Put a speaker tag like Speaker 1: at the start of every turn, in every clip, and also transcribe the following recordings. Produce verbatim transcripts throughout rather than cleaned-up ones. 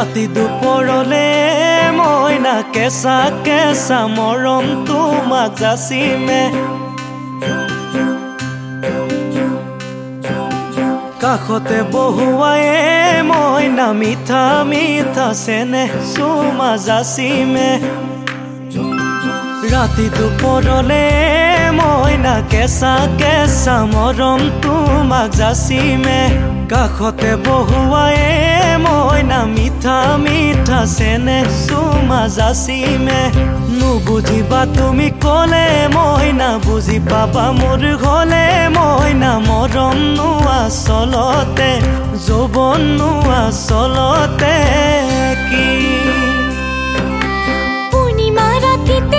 Speaker 1: ৰাতি দুপৰলে মইনা কেঁচা কেঁচা মৰম তোমাক যাচিমে কাষতে বহুৱায়ে মইনা মিঠা মিঠা চেনেহ চুমা যাচিমে ৰাতি দুপৰলে মইনা কেঁচা কেঁচা মৰম তোমাক যাচিমে কাষতে বহুৱায়ে মইনা মিঠা মিঠা চেনেহ চুমা যাচিমে নুবুজিবা তুমি কলে মইনা বুজি পাবা মোৰ হলে মইনা মৰম নোৱা চলতে যৌৱন নোৱা চলতে কি
Speaker 2: পূৰ্ণিমা ৰাতিতে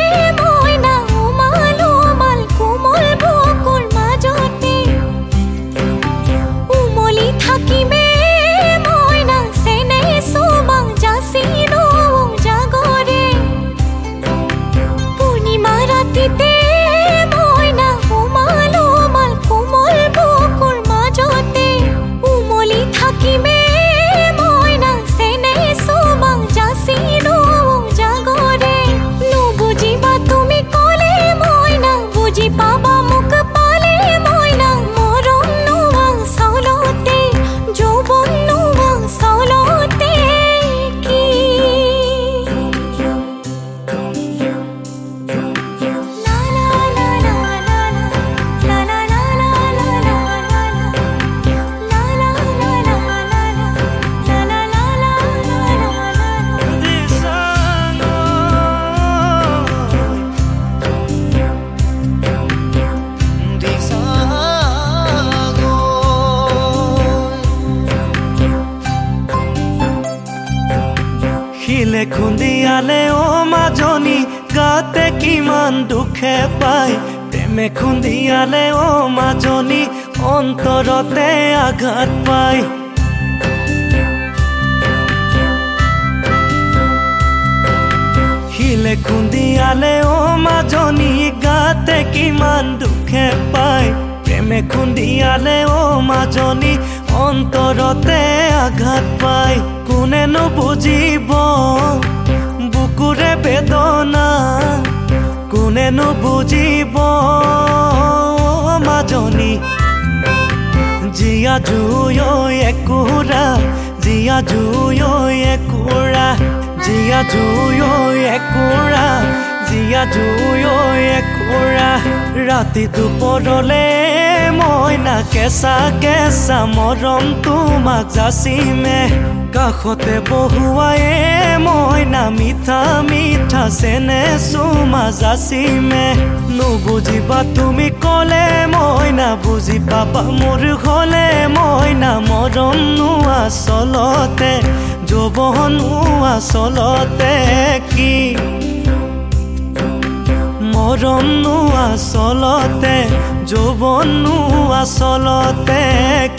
Speaker 1: শিলে খুন্দিয়ালে ও মাজনী গাতে কিমান দুখে পায় প্ৰেমে খুন্দিয়ালে ও মাজনী অন্তৰতে আঘাত পায় শিলে খুন্দিয়ালে ও মাজনী গাতে কিমান দুখে পায় প্ৰেমে খুন্দিয়ালে ও মাজনী অন্তৰতে আঘাত পায় কোনেনো বুজিব বুকুৰে বেদনা কোনেনো বুজিব মাজনী জীয়া জুই একুৰা জীয়া জুই একুৰা জীয়া জুই একুৰা জীয়া জুই একুৰা ৰাতি দুপৰলে মইনা কেঁচা কেঁচা মৰম তোমাক যাচিমে কাষতে বহুৱায়ে মইনা মিঠা মিঠা চেনেহ চুমা যাচিমে নুবুজিবা তুমি কলে মইনা বুজি পাবা মোৰ হলে মইনা মৰম নোৱা চলতে যৌৱন নোৱা চলতে কি মৰম নোৱা চলতে যৌৱন নোৱা চলতে